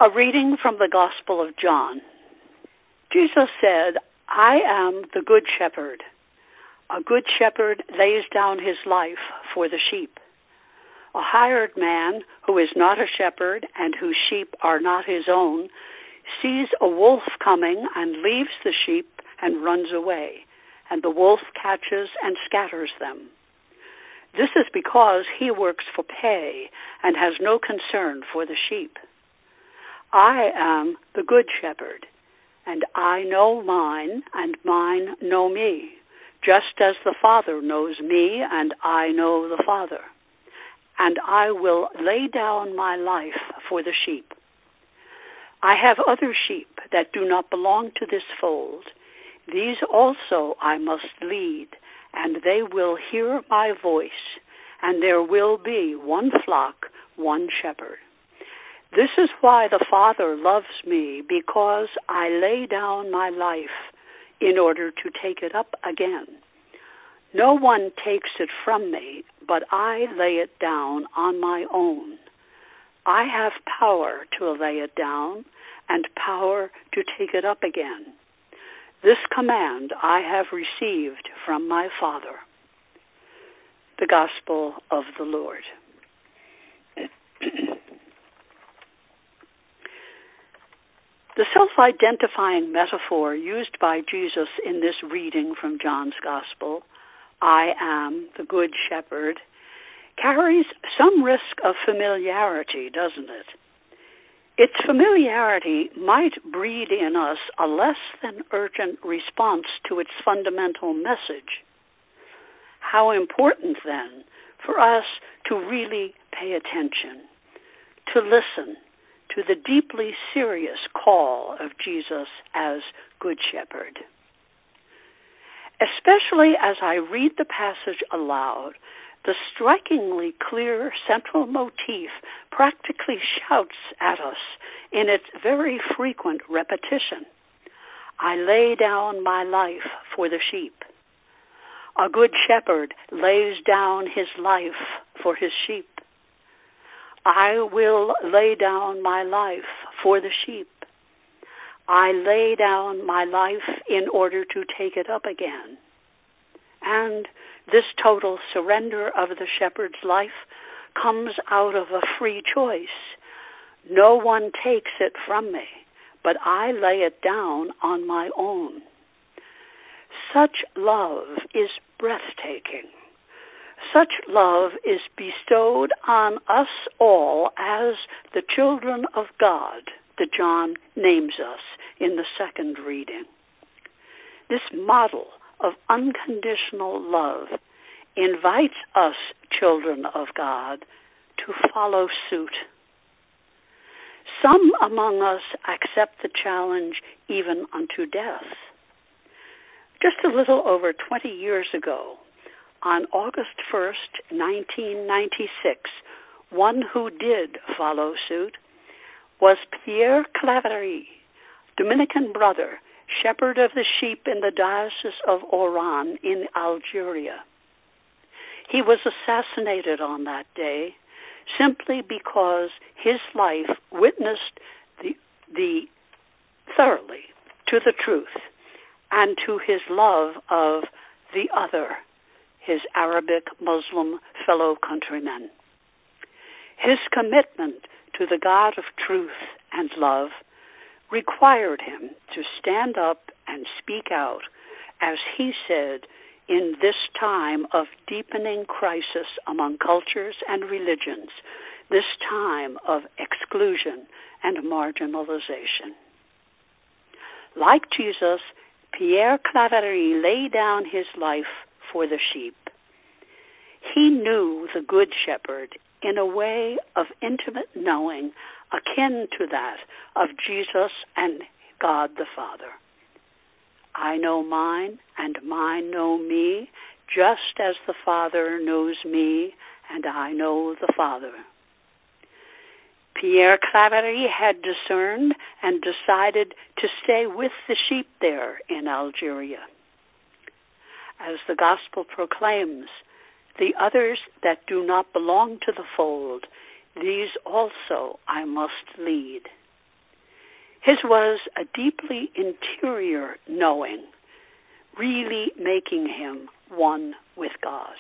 A reading from the Gospel of John. Jesus said, "I am the good shepherd. A good shepherd lays down his life for the sheep. A hired man who is not a shepherd and whose sheep are not his own sees a wolf coming and leaves the sheep and runs away, and the wolf catches and scatters them. This is because he works for pay and has no concern for the sheep. I am the good shepherd, and I know mine, and mine know me, just as the Father knows me, and I know the Father. And I will lay down my life for the sheep. I have other sheep that do not belong to this fold. These also I must lead, and they will hear my voice, and there will be one flock, one shepherd. This is why the Father loves me, because I lay down my life in order to take it up again. No one takes it from me, but I lay it down on my own. I have power to lay it down and power to take it up again. This command I have received from my Father." The Gospel of the Lord. The self-identifying metaphor used by Jesus in this reading from John's Gospel, "I am the Good Shepherd," carries some risk of familiarity, doesn't it? Its familiarity might breed in us a less than urgent response to its fundamental message. How important, then, for us to really pay attention, to listen to the deeply serious call of Jesus as Good Shepherd. Especially as I read the passage aloud, the strikingly clear central motif practically shouts at us in its very frequent repetition. I lay down my life for the sheep. A good shepherd lays down his life for his sheep. I will lay down my life for the sheep. I lay down my life in order to take it up again. And this total surrender of the shepherd's life comes out of a free choice. No one takes it from me, but I lay it down on my own. Such love is breathtaking. Such love is bestowed on us all as the children of God that John names us in the second reading. This model of unconditional love invites us, children of God, to follow suit. Some among us accept the challenge even unto death. Just a little over 20 years ago, on August 1st, 1996, one who did follow suit was Pierre Claverie, Dominican brother, shepherd of the sheep in the Diocese of Oran in Algeria. He was assassinated on that day simply because his life witnessed the thoroughly to the truth and to his love of the other, his Arabic Muslim fellow countrymen. His commitment to the God of truth and love required him to stand up and speak out, as he said, in this time of deepening crisis among cultures and religions, this time of exclusion and marginalization. Like Jesus, Pierre Claverie laid down his life for the sheep. He knew the Good Shepherd in a way of intimate knowing akin to that of Jesus and God the Father. I know mine, and mine know me, just as the Father knows me, and I know the Father. Pierre Claverie had discerned and decided to stay with the sheep there in Algeria. As the Gospel proclaims, the others that do not belong to the fold, these also I must lead. His was a deeply interior knowing, really making him one with God.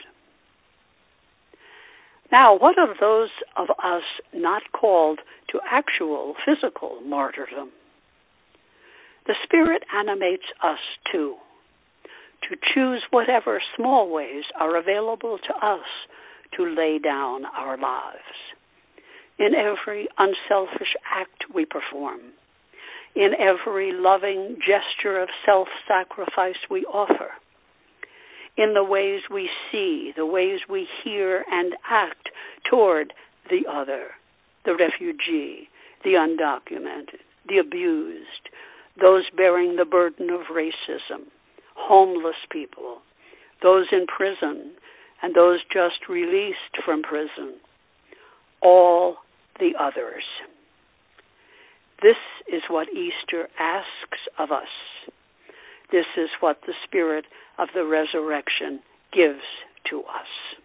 Now, what of those of us not called to actual physical martyrdom? The Spirit animates us too, to choose whatever small ways are available to us to lay down our lives. In every unselfish act we perform, in every loving gesture of self-sacrifice we offer, in the ways we see, the ways we hear and act toward the other, the refugee, the undocumented, the abused, those bearing the burden of racism, homeless people, those in prison, and those just released from prison, all the others. This is what Easter asks of us. This is what the Spirit of the resurrection gives to us.